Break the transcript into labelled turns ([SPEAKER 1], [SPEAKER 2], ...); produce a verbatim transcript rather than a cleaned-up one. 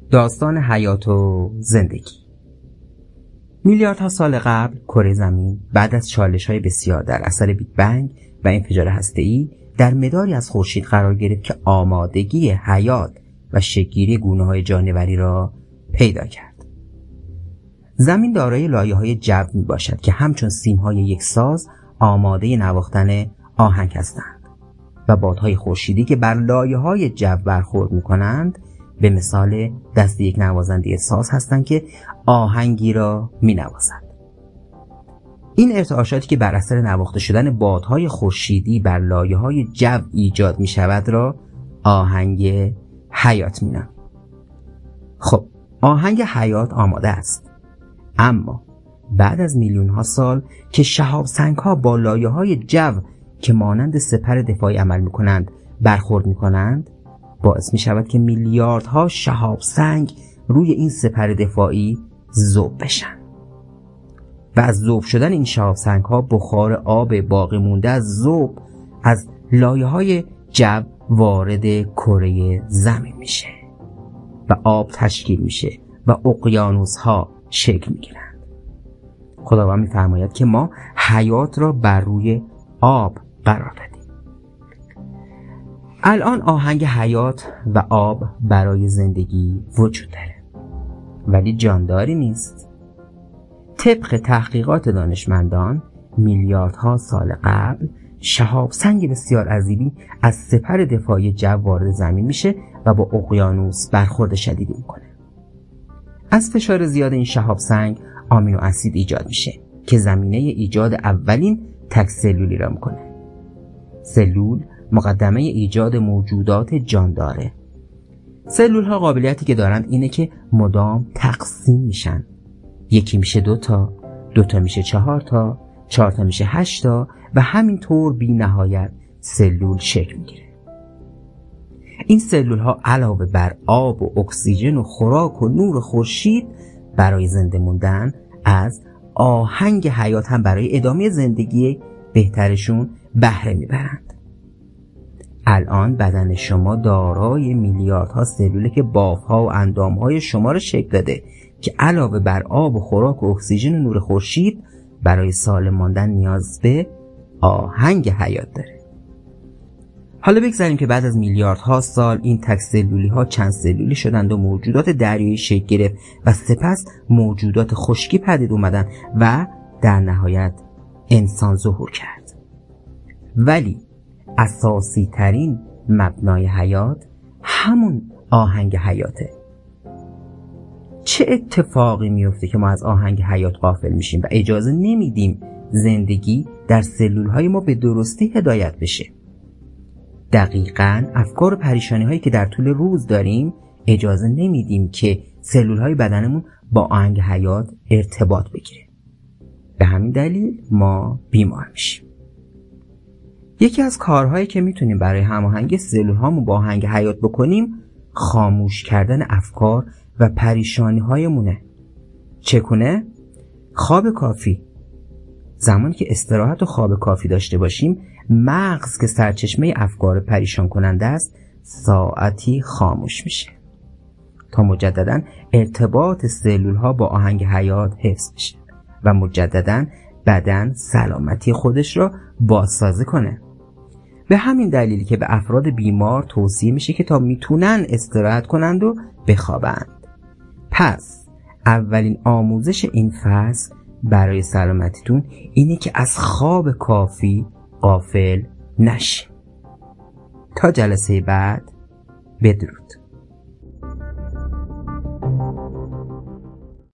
[SPEAKER 1] داستان حیات و زندگی. میلیاردها سال قبل کره زمین بعد از چالش‌های بسیار در اثر بیگ بنگ و انفجار هسته‌ای در مداری از خورشید قرار گرفت که آمادگی حیات و شکل‌گیری گونه‌های جانوری را پیدا کرد. زمین دارای لایه‌های جو میباشد که همچون سیم‌های یک ساز آماده نواختن آهنگ هستند و بادهای خورشیدی که بر لایه‌های جو برخورد می‌کنند به مثال دست یک نوازنده ساز هستند که آهنگی را می‌نوازد. این ارتعاشاتی که بر اثر نواخته شدن بادهای خورشیدی بر لایه‌های جو ایجاد می‌شود را آهنگ حیات می‌نامیم. خب آهنگ حیات آماده است، اما بعد از میلیون‌ها سال که شهاب سنگ‌ها با لایه‌های جو که مانند سپر دفاعی عمل می‌کنند برخورد می‌کنند، باعث می‌شود که میلیاردها شهاب سنگ روی این سپر دفاعی ذوب بشن و از ذوب شدن این شهاب سنگ‌ها بخار آب باقی مونده از ذوب از لایه‌های جو وارد کره زمین میشه و آب تشکیل میشه و اقیانوس‌ها شکل میگیرند. خداوند می‌فرماید که ما حیات را بر روی آب قرار دادیم. الان آهنگ حیات و آب برای زندگی وجود داره، ولی جانداری نیست. طبق تحقیقات دانشمندان میلیاردها سال قبل شهاب سنگ بسیار عظیمی از سپر دفاعی جو وارد زمین میشه و با اقیانوس برخورد شدیدی میکنه. از فشار زیاد این شهاب سنگ آمینو اسید ایجاد میشه که زمینه ایجاد اولین تک سلولی را میکنه. سلول مقدمه ایجاد موجودات جانداره. سلول ها قابلیتی که دارند اینه که مدام تقسیم میشن. یکی میشه دوتا، دوتا میشه چهار تا، چهار تا میشه هشت تا و همینطور بی نهایت سلول شکل میگیره. این سلول ها علاوه بر آب و اکسیژن و خوراک و نور خورشید برای زنده موندن از آهنگ حیات هم برای ادامه زندگی بهترشون بهره میبرند. الان بدن شما دارای میلیاردها سلوله که بافها و اندامهای شما را شکل داده که علاوه بر آب و خوراک و اکسیژن و نور خورشید برای سالم ماندن نیاز به آهنگ حیات داره. حالا بگذاریم که بعد از میلیاردها سال این تک سلولی ها چند سلولی شدند و موجودات دریایی شکل گرفت و سپس موجودات خشکی پدید اومدن و در نهایت انسان ظهور کرد. ولی اساسی ترین مبنای حیات همون آهنگ حیاته. چه اتفاقی میفته که ما از آهنگ حیات غافل میشیم و اجازه نمیدیم زندگی در سلول های ما به درستی هدایت بشه؟ دقیقاً افکار و پریشانی هایی که در طول روز داریم اجازه نمیدیم که سلول های بدنمون با آهنگ حیات ارتباط بگیره. به همین دلیل ما بیمار میشیم. یکی از کارهایی که میتونیم برای هماهنگی سلول هامون با آهنگ حیات بکنیم خاموش کردن افکار و پریشانی هایمونه. چگونه؟ خواب کافی. زمانی که استراحت و خواب کافی داشته باشیم، مغز که سرچشمه افکار پریشان کننده است ساعتی خاموش میشه تا مجددا ارتباط سلول ها با آهنگ حیات حفظ بشه و مجددا بدن سلامتی خودش را بازسازی کنه. به همین دلیلی که به افراد بیمار توصیه میشه که تا میتونن استراحت کنند و بخوابند. پس اولین آموزش این فصل برای سلامتیتون اینه که از خواب کافی غافل نشین. تا جلسه بعد، بدرود.